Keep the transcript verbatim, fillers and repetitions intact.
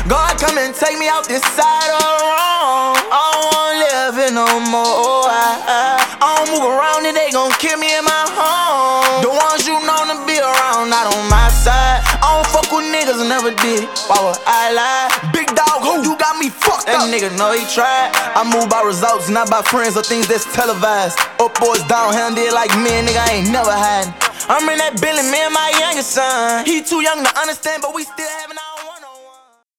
God come and take me out this side of the wrong. I don't wanna live here no more. I, I, I don't move around and they gon' kill me in my home. The ones you known to be around, not on my side. I don't fuck with niggas, never did. Why would I lie? Big dog, who you got me fucked that up? That nigga know he tried. I move by results, not by friends or things that's televised. Up boys down, hand did like me, nigga, I ain't never hiding. I'm in that Billy, me and my youngest son. He too young to understand, but we still having